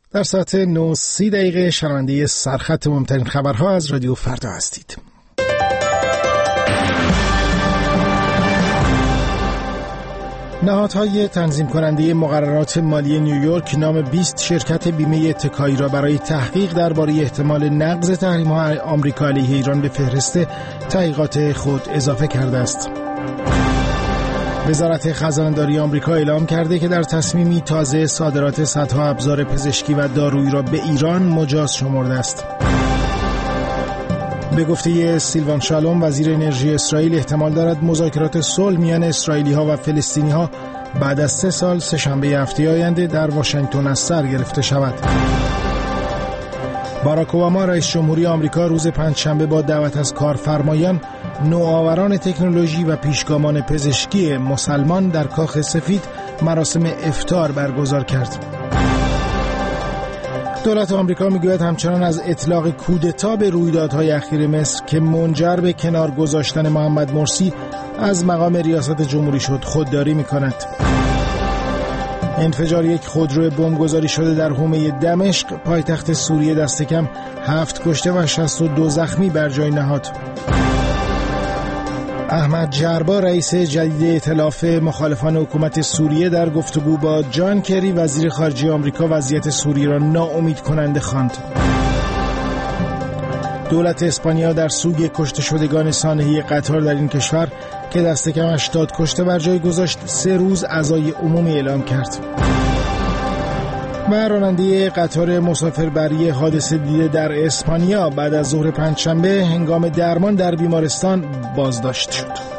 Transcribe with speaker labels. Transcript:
Speaker 1: در ساعت 9:30 شنونده سرخط مهمترین خبرها از رادیو فردا هستید. نهادهای تنظیم کننده مقررات مالی نیویورک نام 20 شرکت بیمه اتکایی را برای تحقیق درباره احتمال نقض تحریم‌های آمریکا علیه ایران به فهرست تحقیقات خود اضافه کرده است. وزارت خزانداری آمریکا اعلام کرده که در تصمیمی تازه صادرات صدها ابزار پزشکی و دارویی را به ایران مجاز شمرده است. به گفته سیلوان شالوم وزیر انرژی اسرائیل احتمال دارد مذاکرات صلح میان اسرائیلی‌ها و فلسطینی‌ها بعد از 3 سال سه‌شنبه هفته آینده در واشنگتن از سر گرفته شود. باراک اوباما رئیس جمهوری آمریکا روز پنجشنبه با دعوت از کارفرمایان، نوآوران تکنولوژی و پیشگامان پزشکی مسلمان در کاخ سفید مراسم افطار برگزار کرد. دولت آمریکا میگوید همچنان از اطلاق کودتا به رویدادهای اخیر مصر که منجر به کنار گذاشتن محمد مرسی از مقام ریاست جمهوری شد خودداری میکند. انفجار یک خودرو بمبگذاری شده در حومه دمشق پایتخت سوریه دست کم 7 کشته و 62 زخمی بر جای نهاد. احمد جربا رئیس جدید ائتلاف مخالفان حکومت سوریه در گفتگو با جان کری وزیر خارجه آمریکا وضعیت سوریه را ناامید کننده خواند. دولت اسپانیا در سوگ کشته شدگان سانحه قطار در این کشور که دست کم 80 کشته بر جای گذاشت 3 روز عزای عمومی اعلام کرد. و راننده قطار مسافربری حادثه دیده در اسپانیا بعد از ظهر پنجشنبه هنگام درمان در بیمارستان بازداشت شد.